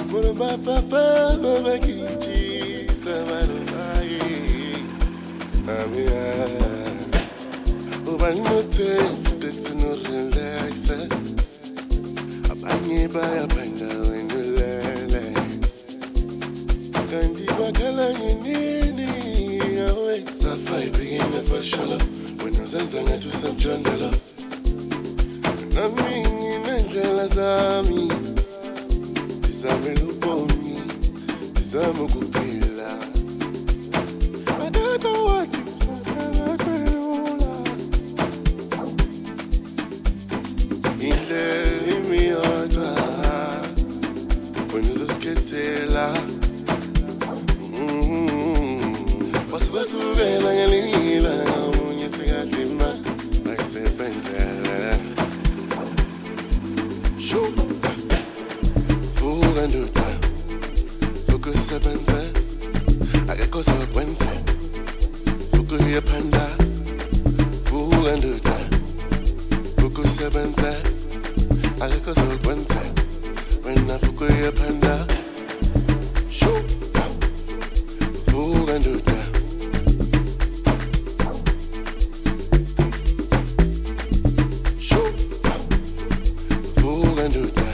Moro papa mama kichi tabalo mai. Amia. Ubani mote flex no relax. Abanye baya panga wenulele. Kandi bakala nini awe. Safai begin the first shala. When uzenza ngatu samchandala. Nami nendlela zami. Disame lubomi, disame kupila. Adaka wati kusakala kwelula. Indle imiotwa, wenuzosketela. Wasubasubela ngelila, ngamunye singadlima, ayisebenzela. Fuganduta, fukusebenze, akekho sokwenze, fukuyepanda. Fuganduta, fukusebenze, akekho sokwenze, wena fukuyepanda. Fuganduta. Fuganduta.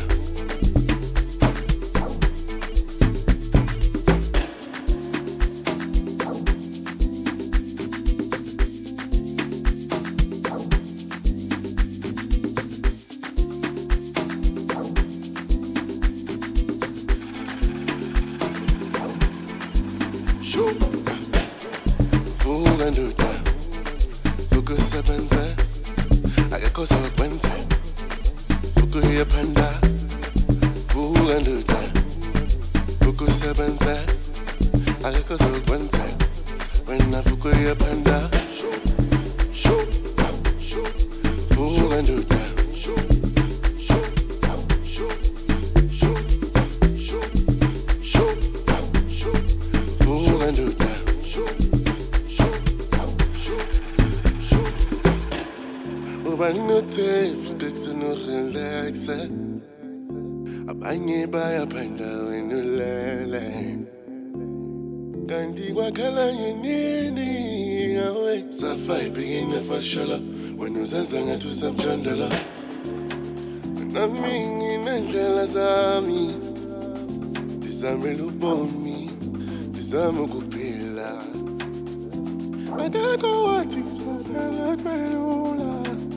Fuganduta, fukusebenze, akekho sokwenze, fukuyepanda. Fuganduta, fukusebenze, akekho sokwenze, wena fukuyepanda. Fuganduta. Ubani no tape, flex no relax. Abanye baya panda wenulele. Kandi wakala nini awe. Safai begin the first shala. When uzenza ngatu samchandala. Nami nendlela zami. Disame lubomi, disame kupila. Adaka wati kusakala kwelula.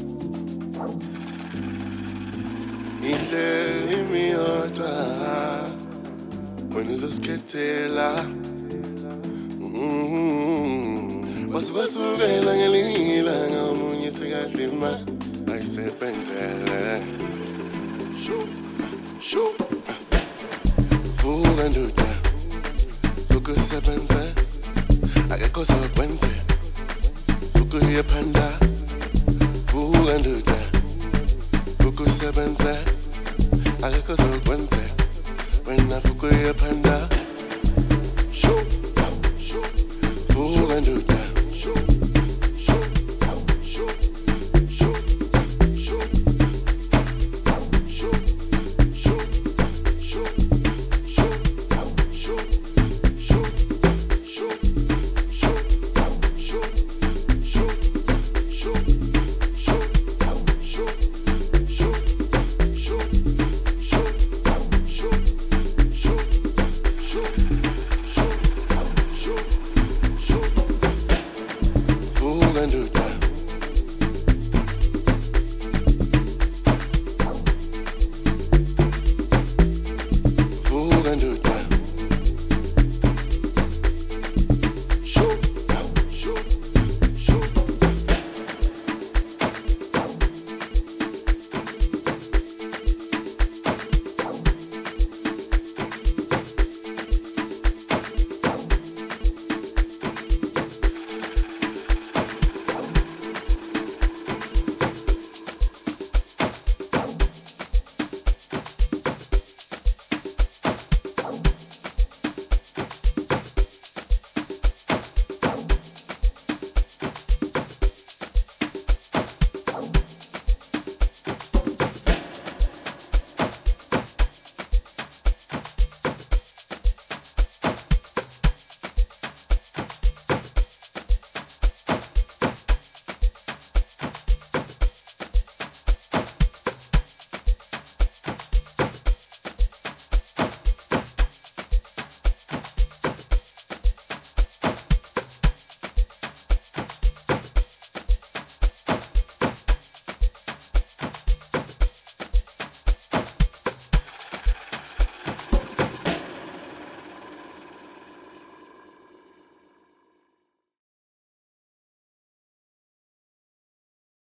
Indle imiotwa, wenuzosketela. Wasubasubela ngelila, ngamunye singadlima, ayisebenzele. Fuganduta, fukusebenze, akekho sokwenze, fukuyepanda. Fuganduta, fukusebenze, akekho sokwenze, wena fukuyepanda. Fuganduta.